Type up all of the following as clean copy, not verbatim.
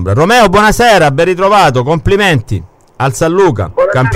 all'ombra. Romeo, buonasera, ben ritrovato, complimenti al San Luca,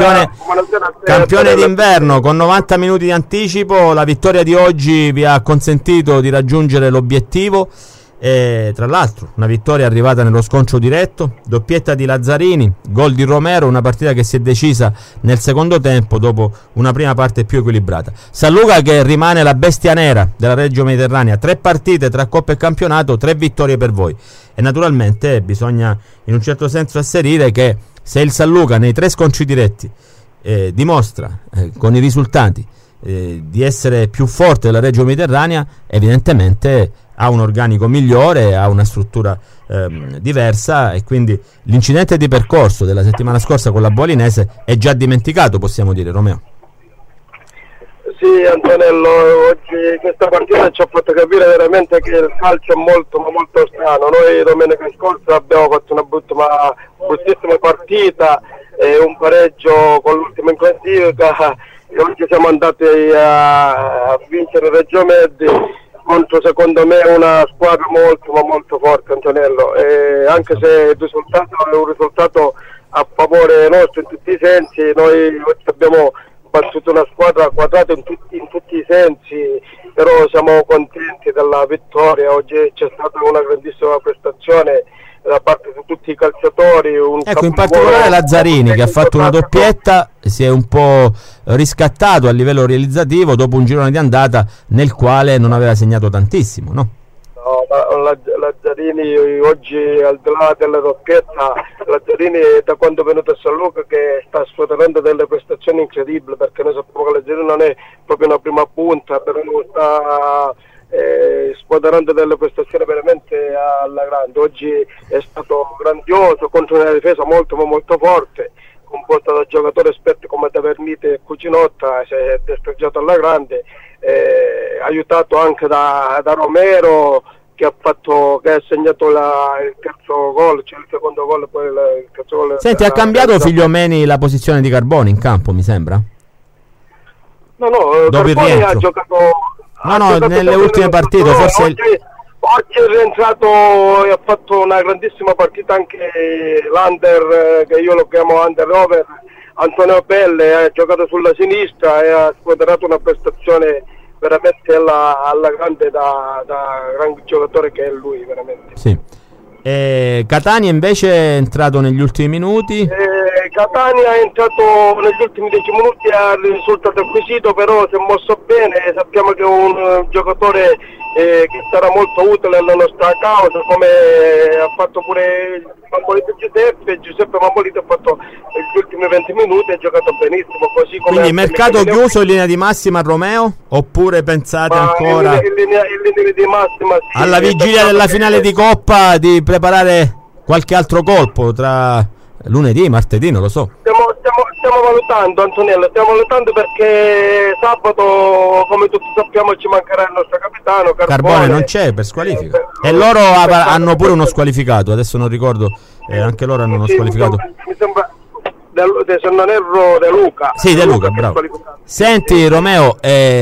campione d'inverno con 90 minuti di anticipo. La vittoria di oggi vi ha consentito di raggiungere l'obiettivo. E tra l'altro una vittoria arrivata nello scontro diretto, doppietta di Lazzarini, gol di Romero, una partita che si è decisa nel secondo tempo dopo una prima parte più equilibrata. San Luca che rimane la bestia nera della Reggio Mediterranea, 3 partite tra Coppa e campionato, 3 vittorie per voi, e naturalmente bisogna in un certo senso asserire che se il San Luca nei 3 scontri diretti dimostra con i risultati di essere più forte della Reggio Mediterranea, evidentemente ha un organico migliore, ha una struttura diversa, e quindi l'incidente di percorso della settimana scorsa con la Bolinese è già dimenticato, possiamo dire, Romeo. Sì, Antonello, oggi questa partita ci ha fatto capire veramente che il calcio è molto ma molto strano. Noi domenica scorsa abbiamo fatto una bruttissima partita, un pareggio con l'ultima in classifica, e oggi siamo andati a vincere Reggio Medi contro, secondo me, una squadra molto ma molto forte, Antonello, e anche se il risultato è un risultato a favore nostro in tutti i sensi, noi oggi abbiamo battuto una squadra quadrata in tutti i sensi, però siamo contenti della vittoria. Oggi c'è stata una grandissima prestazione da parte di tutti i calciatori. Ecco, in particolare Lazzarini, che ha fatto una doppietta, si è un po' riscattato a livello realizzativo dopo un girone di andata nel quale non aveva segnato tantissimo, no? No, ma Lazzarini oggi, al di là della doppietta, Lazzarini da quando è venuto a San Luca che sta sfoderando delle prestazioni incredibili, perché noi sappiamo che Lazzarini non è proprio una prima punta, però sta sfoderando delle prestazioni veramente alla grande. Oggi è stato grandioso contro una difesa molto ma molto forte, composta da giocatori esperti come Tavernite e Cucinotta, si è destreggiato alla grande, aiutato anche da Romero, che ha segnato il terzo gol, cioè il secondo gol, poi il terzo gol. Senti, ha cambiato Figliomeni la posizione di Carboni in campo, mi sembra? No, dopo il Carboni rientro ha giocato nelle ultime partite, forse oggi è rientrato e ha fatto una grandissima partita anche l'Under, che io lo chiamo Under Over, Antonio Pelle, ha giocato sulla sinistra e ha squadrato una prestazione veramente alla grande, da gran giocatore che è lui, veramente. Sì. Catania invece è entrato negli ultimi minuti. Catania è entrato negli ultimi 10 minuti, ha il risultato acquisito, però si è mosso bene. Sappiamo che è un giocatore che sarà molto utile alla nostra causa, come ha fatto pure Mambolito Giuseppe Mambolito ha fatto gli ultimi 20 minuti e ha giocato benissimo, così come. Quindi mercato chiuso in linea di massima a Romeo, oppure pensate ancora in linea di massima, sì, alla vigilia della finale di Coppa di preparare qualche altro colpo tra lunedì, martedì, non lo so? Stiamo valutando, Antonello, perché sabato, come tutti sappiamo, ci mancherà il nostro capitano Carbone non c'è per squalifica, e loro hanno pure uno squalificato, adesso non ricordo, anche loro hanno uno squalificato. Mi sembra se non erro De Luca. Sì, De Luca, bravo. Senti Romeo,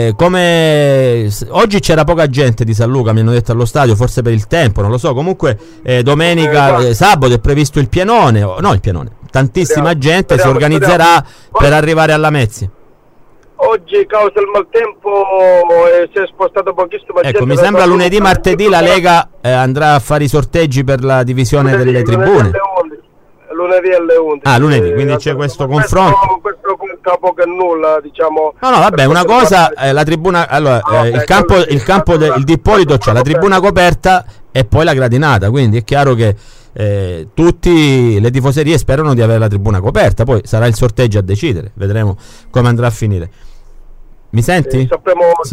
come oggi c'era poca gente di San Luca, mi hanno detto, allo stadio, forse per il tempo, non lo so, comunque domenica, sabato è previsto il pienone, tantissima gente si organizzerà per arrivare alla Mezzi. Oggi, causa il maltempo, si è spostata pochissima gente. Ecco, mi sembra lunedì, martedì la Lega andrà a fare i sorteggi per la divisione delle tribune. Lunedì alle 11. Ah, lunedì, quindi c'è questo confronto. Questo capo che nulla, diciamo. No, vabbè, una cosa, la tribuna, allora, il campo del Dippolito c'è la tribuna coperta e poi la gradinata, quindi è chiaro che tutti le tifoserie sperano di avere la tribuna coperta, poi sarà il sorteggio a decidere, vedremo come andrà a finire. Mi senti? Sapremo, sì,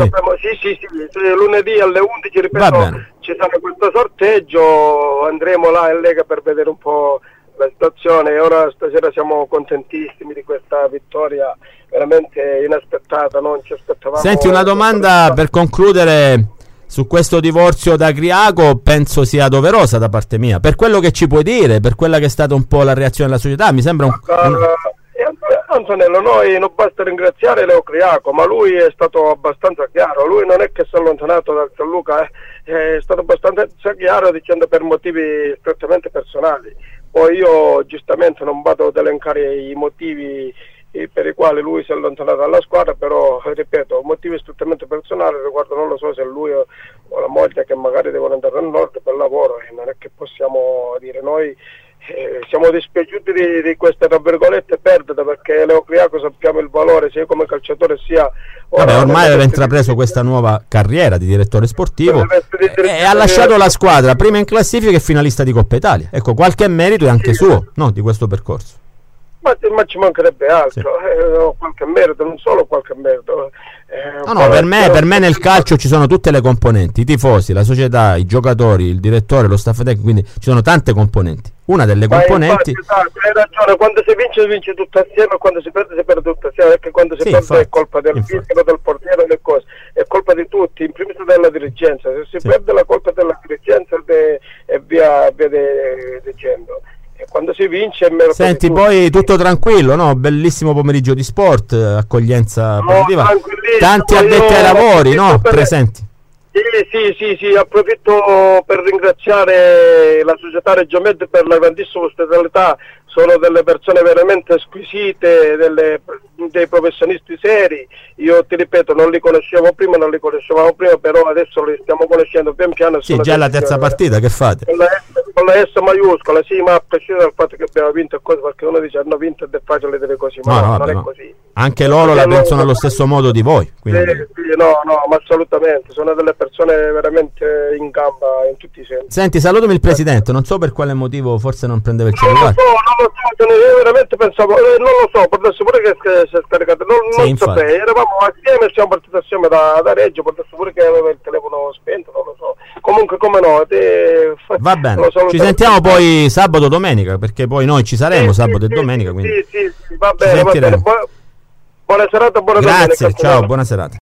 lunedì alle 11, ripeto, ci sarà questo sorteggio, andremo là in Lega per vedere un po' la situazione, e ora stasera siamo contentissimi di questa vittoria veramente inaspettata, non ci aspettavamo. Senti, una domanda per concludere su questo divorzio da Griaco, penso sia doverosa da parte mia, per quello che ci puoi dire, per quella che è stata un po' la reazione della società, mi sembra Antonello, noi non basta ringraziare Leo Criaco, ma lui è stato abbastanza chiaro, lui non è che si è allontanato dal San Luca, è stato abbastanza chiaro dicendo per motivi strettamente personali. Poi io giustamente non vado ad elencare i motivi per i quali lui si è allontanato dalla squadra, però ripeto, motivi strettamente personali riguardo, non lo so se lui o la moglie che magari devono andare al nord per lavoro, e non è che possiamo dire noi. Siamo dispiaciuti di queste tra virgolette perdite, perché Leo Criaco sappiamo il valore sia come calciatore sia ormai aveva intrapreso questa nuova carriera di direttore sportivo e ha lasciato la squadra prima in classifica e finalista di Coppa Italia. Ecco, qualche merito è anche suo, no, di questo percorso. Ma ci mancherebbe altro, sì. Qualche merito, non solo qualche merito. No, per me nel calcio ci sono tutte le componenti, i tifosi, la società, i giocatori, il direttore, lo staff tecnico, quindi ci sono tante componenti. Una delle componenti... Infatti, hai ragione, quando si vince tutto assieme, quando si perde tutto assieme, perché quando si perde è colpa del fisico, del portiere, delle cose, è colpa di tutti, in primis della dirigenza. Se si perde la colpa della dirigenza e via dicendo. E quando si vince è meno. Senti, poi tutto tranquillo, no? Bellissimo pomeriggio di sport, accoglienza positiva, tanti addetti ai lavori, no? Presenti. Sì, approfitto per ringraziare la società Reggio Med per la grandissima ospitalità, sono delle persone veramente squisite, dei professionisti seri. Io ti ripeto, non li conoscevamo prima, però adesso li stiamo conoscendo pian piano. Sì, già è la terza partita, che fate? Con la S maiuscola, sì, ma a prescindere dal fatto che abbiamo vinto, perché uno dice hanno vinto ed è facile dire così, ma non è così. Anche loro la pensano allo stesso modo di voi. Quindi... Sì, no, ma assolutamente, sono delle persone veramente in gamba in tutti i sensi. Senti, salutami il presidente, non so per quale motivo forse non prendeva il cellulare. Non lo so, io veramente pensavo, non lo so, potesse pure che si è scaricato, non sapevo, eravamo assieme, siamo partiti assieme da Reggio, potesse pure che aveva il telefono spento, non lo so. Comunque, come no, va bene, ci sentiamo poi sabato domenica, perché poi noi ci saremo sabato e domenica, quindi sì, va bene. Buona serata, buona domenica. Grazie, ciao, buona serata.